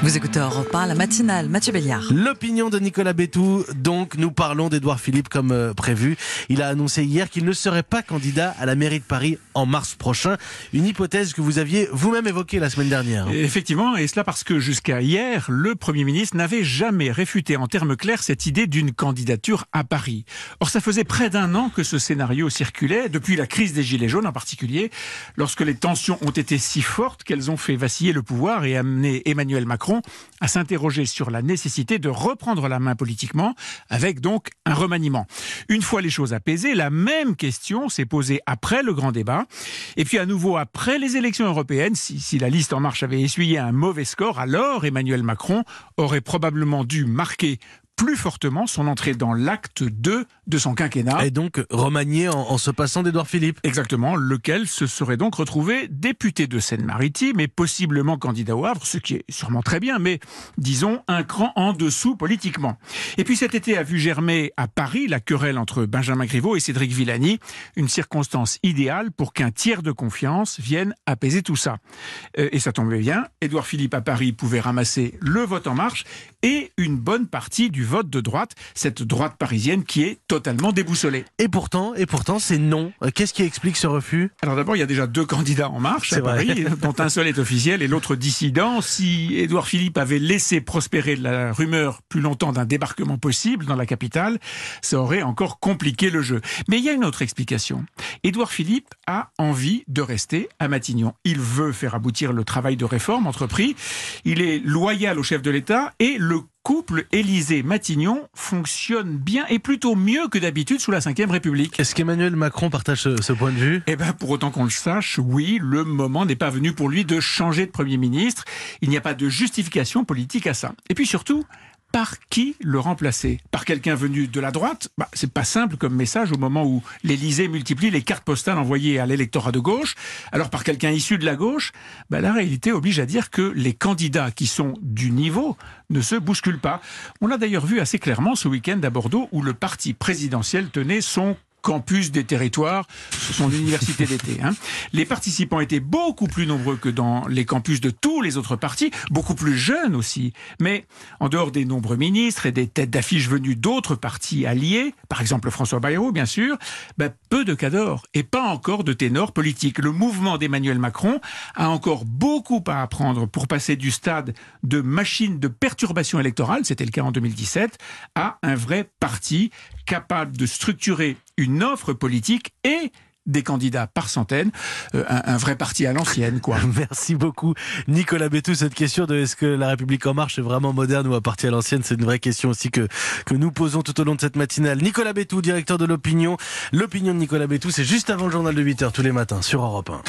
Vous écoutez Europe 1, la matinale, Mathieu Béliard. L'opinion de Nicolas Bétou, donc nous parlons d'Édouard Philippe comme prévu. Il a annoncé hier qu'il ne serait pas candidat à la mairie de Paris en mars prochain. Une hypothèse que vous aviez vous-même évoquée la semaine dernière. Effectivement, et cela parce que jusqu'à hier, le Premier ministre n'avait jamais réfuté en termes clairs cette idée d'une candidature à Paris. Or, ça faisait près d'un an que ce scénario circulait, depuis la crise des Gilets jaunes en particulier, lorsque les tensions ont été si fortes qu'elles ont fait vaciller le pouvoir et amené Emmanuel Macron à s'interroger sur la nécessité de reprendre la main politiquement, avec donc un remaniement. Une fois les choses apaisées, la même question s'est posée après le grand débat, et puis à nouveau après les élections européennes. Si la liste En Marche avait essuyé un mauvais score, alors Emmanuel Macron aurait probablement dû marquer plus fortement son entrée dans l'acte 2 de son quinquennat. Et donc remanié en se passant d'Édouard Philippe. Exactement, lequel se serait donc retrouvé député de Seine-Maritime et possiblement candidat au Havre, ce qui est sûrement très bien, mais disons un cran en dessous politiquement. Et puis cet été a vu germer à Paris la querelle entre Benjamin Griveaux et Cédric Villani, une circonstance idéale pour qu'un tiers de confiance vienne apaiser tout ça. Et ça tombait bien, Édouard Philippe à Paris pouvait ramasser le vote En Marche et une bonne partie du vote de droite, cette droite parisienne qui est totalement déboussolée. Et pourtant, c'est non. Qu'est-ce qui explique ce refus ? Alors d'abord, il y a déjà 2 candidats En Marche à Paris, dont un seul est officiel et l'autre dissident. Si Édouard Philippe avait laissé prospérer la rumeur plus longtemps d'un débarquement possible dans la capitale, ça aurait encore compliqué le jeu. Mais il y a une autre explication. Édouard Philippe a envie de rester à Matignon. Il veut faire aboutir le travail de réforme entrepris. Il est loyal au chef de l'État et le couple Élysée-Matignon fonctionne bien et plutôt mieux que d'habitude sous la Ve République. Est-ce qu'Emmanuel Macron partage ce point de vue ? Eh bien, pour autant qu'on le sache, oui, le moment n'est pas venu pour lui de changer de Premier ministre. Il n'y a pas de justification politique à ça. Et puis surtout, par qui le remplacer ? Par quelqu'un venu de la droite ? C'est pas simple comme message au moment où l'Élysée multiplie les cartes postales envoyées à l'électorat de gauche. Alors par quelqu'un issu de la gauche, la réalité oblige à dire que les candidats qui sont du niveau ne se bousculent pas. On l'a d'ailleurs vu assez clairement ce week-end à Bordeaux où le parti présidentiel tenait son campus des territoires, son université d'été. Les participants étaient beaucoup plus nombreux que dans les campus de tous les autres partis, beaucoup plus jeunes aussi. Mais en dehors des nombreux ministres et des têtes d'affiche venues d'autres partis alliés, par exemple François Bayrou bien sûr, peu de cadors et pas encore de ténors politiques. Le mouvement d'Emmanuel Macron a encore beaucoup à apprendre pour passer du stade de machine de perturbation électorale, c'était le cas en 2017, à un vrai parti capable de structurer une offre politique et des candidats par centaines, un vrai parti à l'ancienne, quoi. Merci beaucoup, Nicolas Bétou. Cette question de est-ce que la République En Marche est vraiment moderne ou un parti à l'ancienne, c'est une vraie question aussi que nous posons tout au long de cette matinale. Nicolas Bétou, directeur de l'Opinion. L'Opinion de Nicolas Bétou, c'est juste avant le journal de 8h tous les matins sur Europe 1.